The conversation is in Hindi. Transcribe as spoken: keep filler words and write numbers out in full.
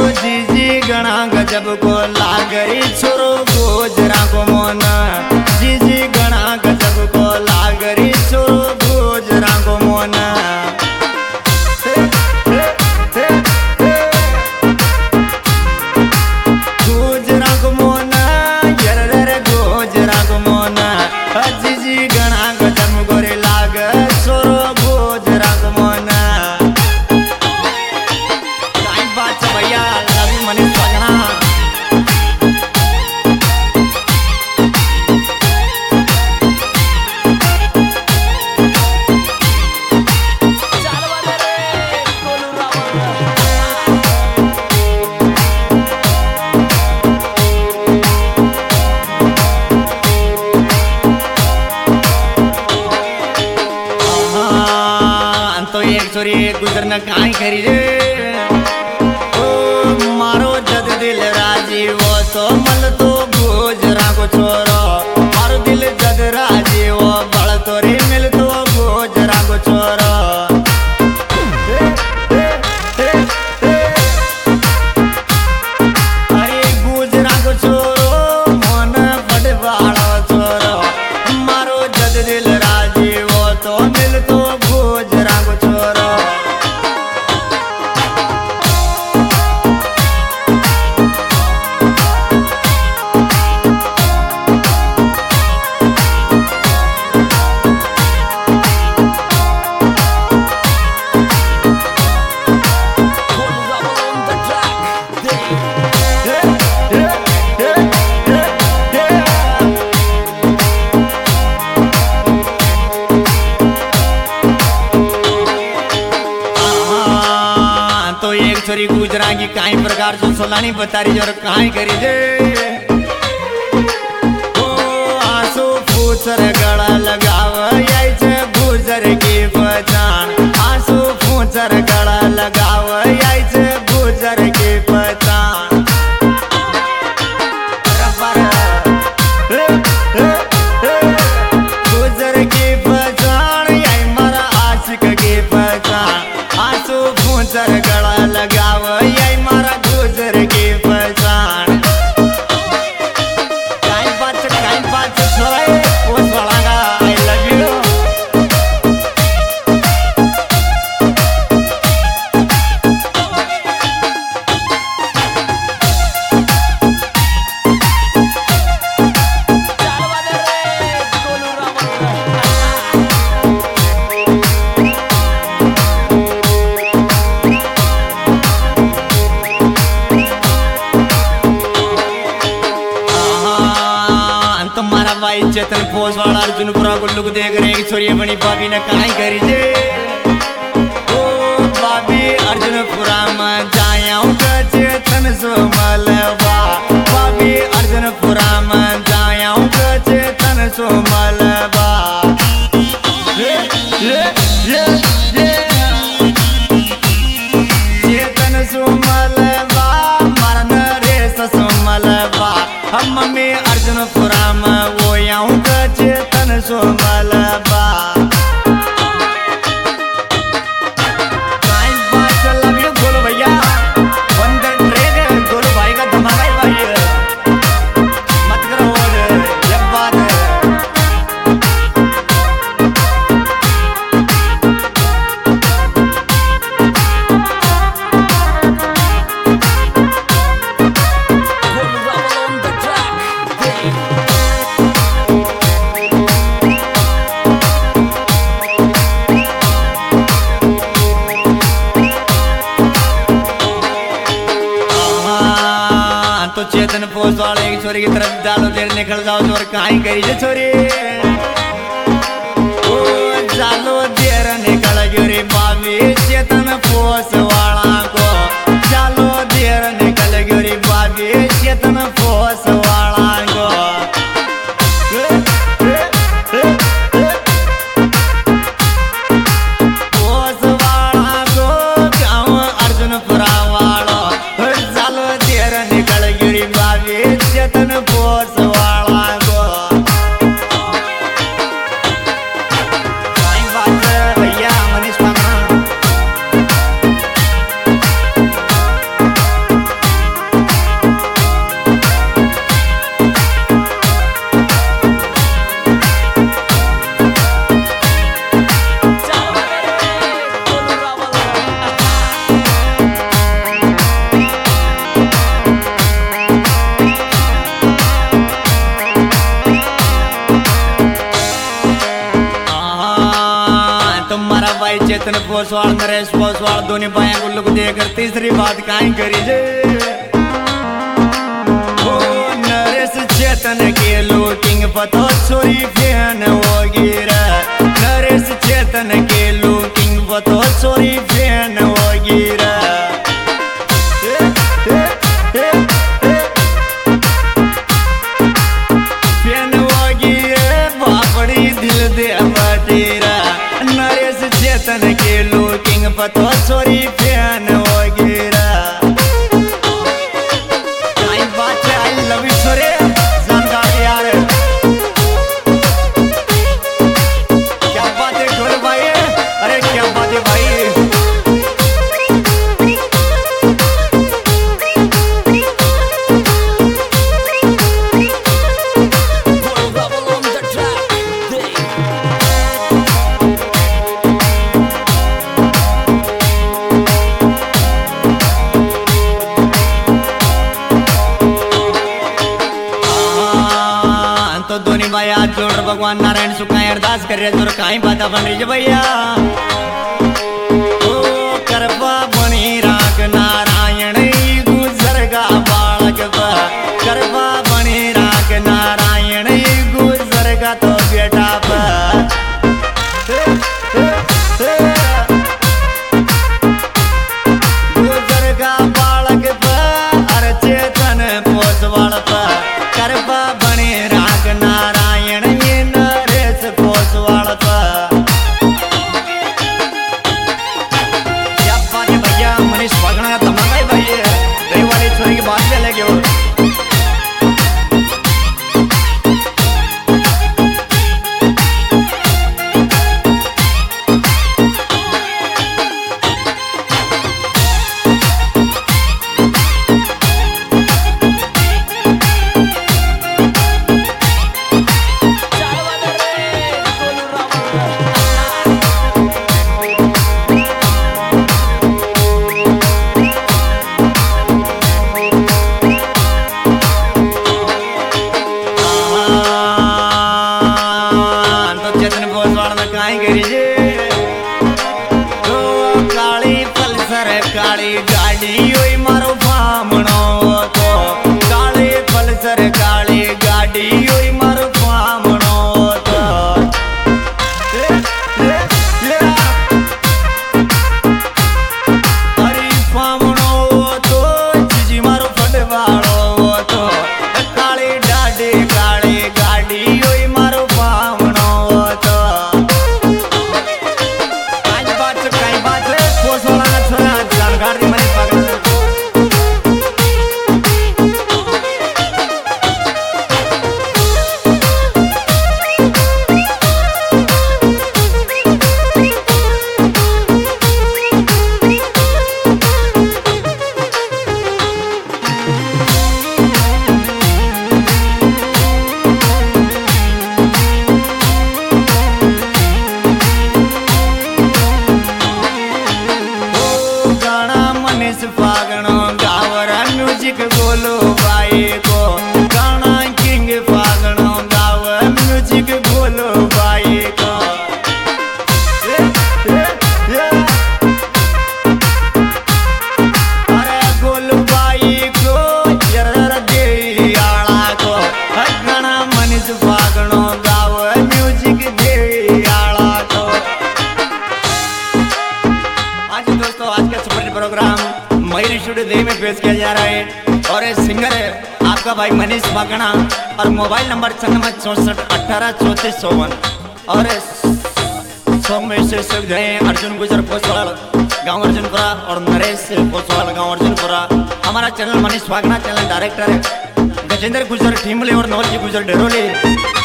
जीजी गणा गजब को लागरी छोरो गोजरा को मोना जीजी गणा गजब को लागरी छोरो गोजरा को मोना गोजरा को मोना यरर गोजरा को मोना जीजी गणा गजब गोरे लाग छोरो गोजरा को मोना काय बात भैया लवी मनी सजना छोरी गुजर न काई करी रे ओ मारो जद दिल राजी वो तो मल तो गोजरा को छोरो मारो दिल जद राजी वो बड़ तोरी मिल तो गोजरा को छोरो अरे गोजरा को छोरो मन बड़ बाड़ो छोरो मारो जद दिल राजी वो तो मिल तो गोजरा को छोरो छोरी गुजरा की काई प्रकार जो सोलानी बतारी जो काई करी दे ओ आंसू फूचर गड़ा लगाव याइचे गुजर की पहचान आंसू फूचर गड़ा लगाव याइचे गुजर की पहचान गुजर की पहचान याई मारा आशिक की पहचान आंसू फूचर गड़ा लगाव यही मारा गुजर की पहचान काई बात काई बात छोड़े वो छोड़ागा आई लव यू भाई चेतन फोस वाला अर्जुनपुरा गुल्लू को देख रहे हैं छोरी बनी भाभी ने काई करी जे ओ भाभी अर्जुनपुरा में जायाऊं चेतन सो मलबा भाभी अर्जुनपुरा में जायाऊं चेतन सो मलबा ये ये ये चेतन सो मलबा मरन रे सो मलबा हम मम्मी अर्जुनपुरा में वो याऊं चेतन सो मलबा काई बात लव यू गोलू भैया वंदर ट्रेक गोलू भाई का धमाका है भाई मत करो जब बात है तो चेतन पोस्ट वाले एक छोरी की तरफ डालो देर निकल जाओ और काई करी जे छोरी ओ जालो देर निकल गयो रे बाबी चेतन पोस्ट वाला को जालो देर निकल गयो रे बाबी चेतन पोस्ट वाला को पोस्ट वाला को गाँव अर्जुनपुरा वाला जालो देर निकल गयो रे बाबी चेतन पोस्ट वाला को काई बात भैया मनीष पागना पोसवाल नरेश पोसवाल दोनों बाया गुल्लू को देकर तीसरी बात काई करी जे ओ नरेश चेतन के लुकिंग पतो छोरी फैन वगैरह नरेश चेतन के लुकिंग पतो छोरी फैन वगैरह फैन वगैरह बापड़ी दिल दे बटेरा नरेश चेतन के लुकिंग पतो छोरी फैन वगैरह आई बात है आई लव यू छोरे जानकार यार क्या बात है ढोल भाई अरे क्या बात है भाई तो दोनों भैया जोड़ भगवान नारायण सुखाए अरदास कर रहे जोर काई बात बन रही भैया ओ करबा बनी राख नारायण गुजर गा बालक करबा बनी राख नारायण गुजर गा तो बेटा गुजर गा बालक अर चेतन पोसवाल करबा बनी नारायण ये नरेश पोसवाल क्या बात है भैया मनीष भागना का धमाका है भाई दही वाली छोरी की बात ले लेके और काली गाड़ी ओई मारो फामणो तो काली पल्सर काली गाड़ी ओई मारो फामणो तो अरे फामणो तो जीजी मारो फटवाड़ो तो काली डाडी काली गाड़ी ओई मारो फामणो तो आज बात कई बात पोसवाला ना छोरा जानकार दी मनीष पागल फागणो गावरा म्यूजिक बोलो भाई को गाना किंग फागणो गाव म्यूजिक बोलो भाई को अरे गोलू भाई को जरा दे आला को गाना मनीष फागणो गाव म्यूजिक दे आला को आज दोस्तों आज का सुपर प्रोग्राम मयूर स्टूडियो दे में पेश किया जा रहा है और सिंगर है आपका भाई मनीष बागणा और मोबाइल नंबर छन्नवे चौसठ अठारह चौतीस चौवन और सॉन्ग में से सुख गए अर्जुन गुजर पोसवाल गांव अर्जुनपुरा और नरेश पोसवाल गांव अर्जुनपुरा। हमारा channel Manish Bagna channel director है गजेंद्र गुजर ठीमले और नवलजी गुजर डेरोली।